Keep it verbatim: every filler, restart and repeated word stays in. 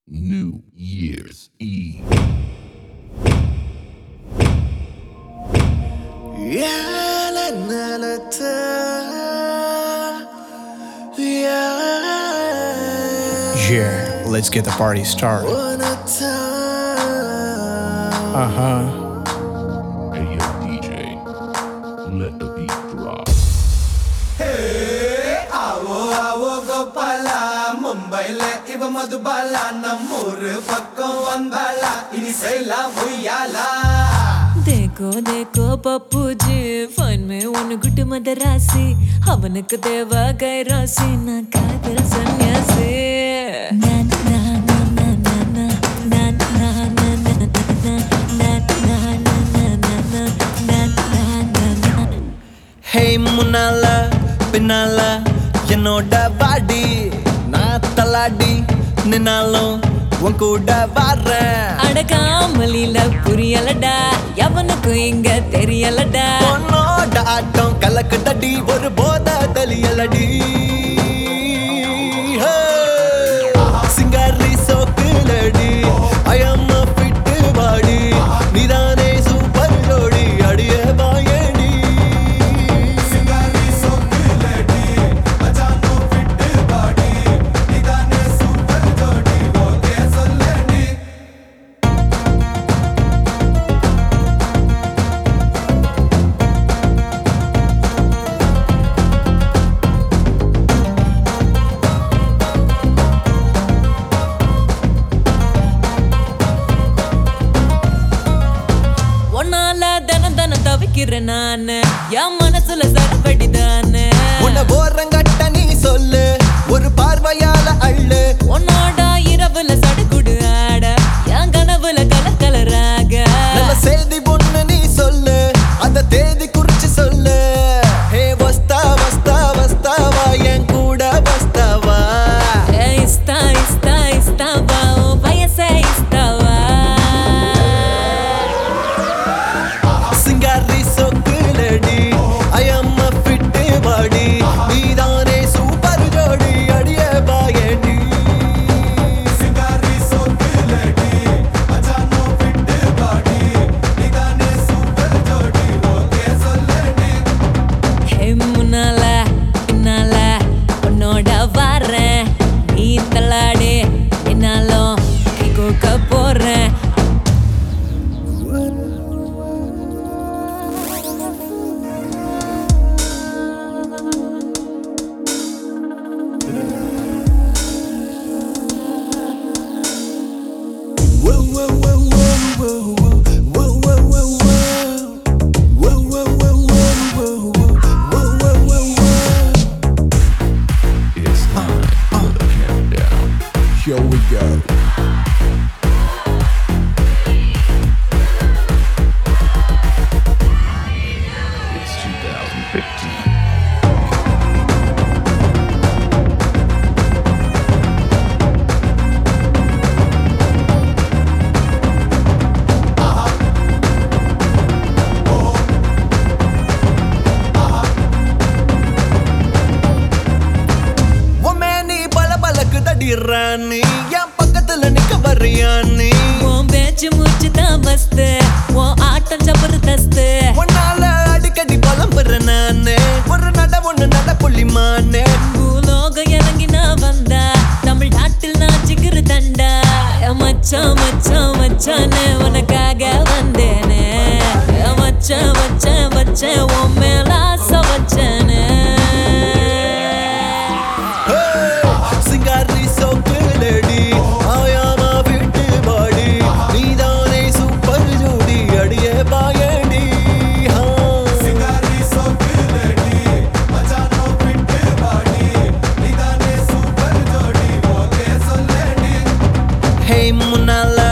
New Year's Eve. Yeah, la, la, la, ta. Yeah. Yeah, let's get the party started. Wanna time. Uh huh. Hey yo, D J, let the beat drop. आवो आवो गोपाला मुंबईले इव मधुबाला नम्मूर पक्कम वंदाला इनी सैला मुय्याला देखो देखो Pappu ji fun में उन गुट मदरासी அவனுக்கு தேவை கைராசி நான் காதல் சன்னியாசி ना ना ना ना ना ना ना ना ना ना ना ना ना Hey முன்னால பின்னால என்னோட பாடி நான் தலாடி நின்னாலும் உன் கூட வர்றேன் அடகாமலில புரியலடா எவனுக்கும் இங்க தெரியலடா உன்னோட ஆட்டம் கலக்கு தடி ஒரு போத தெளியலடி சிங்காரி சோக்குலடி I am a fit body நீதானே சூப்பர் ஜோடி அடிய பாயடி सिंगारी सोकुलडी अजानो फिट बॉडी निदाने सुपर जोड़ी ओके சொல்லடி ஒன்னால தனம் தனம் தவிக்கிறேன் நானு என் மனசுல சரப்படிதானு உன்னை ஓரங்கட்ட நீ சொல்லு ஒரு பார்வையால அள்ளு உன்னோட இரவுல சடுகுடு ஆட என் கனவுல கலர் கலராக நல்ல செய்தி பொண்ணு நீ சொல்லு அந்த தேதி குறிச்சு சொல்லு ஹே வஸ்தா வஸ்தா வஸ்தாவா என் கூட வஸ்தாவா ஏ இஸ்தா இஸ்தா இஸ்தாவா ஓ வயசே இஸ்தாவா சிங்காரி சொக்குலடி I am a fit body நீதானே சூப்பர் ஜோடி அடிய பாயடி सिंगारी सोकुलडी अजानो फिट बॉडी निदाने सुपर जोड़ी ओके சொல்லடி ஹே முன்னால பின்னால உன்னோட வாரேன் நீ தள்ளாடு என்னாலும் கை கோக்க போறேன் It's time for the countdown. Here we go. It's two thousand fifteen. உமே நீ பல பலக்கு தடிறானி என் பக்கத்துல நிக்க வர்றியானி உன் பேச்சு மூச்சு தான் பஸ்து உன் ஆட்டம் ஜபர்தஸ்து உன்னால அடிக்கடி புலம்புற நானு ஒரு நட ஒண்ணு நட புள்ளிமானே பூலோகம் இறங்கி நான் வந்தா தமிழ் நாட்டில் நான் ஜிகிரு தண்டா என் மச்சான் மச்சான் மச்சானே உனக்காக வந்தேனே என் மச்சான் மச்சான் மச்சான் உன் மேல ஆசை வச்சேனே சிங்காரி சோக்குலடி ஆயாமா விட்டு பாடி நீதானே சூப்பர் ஜோடி அடிய பாயடி सिंगारी सोकुलडी अजानो फिट बॉडी निदाने सुपर जोड़ी ओके சொல்லடி ஹே முன்னால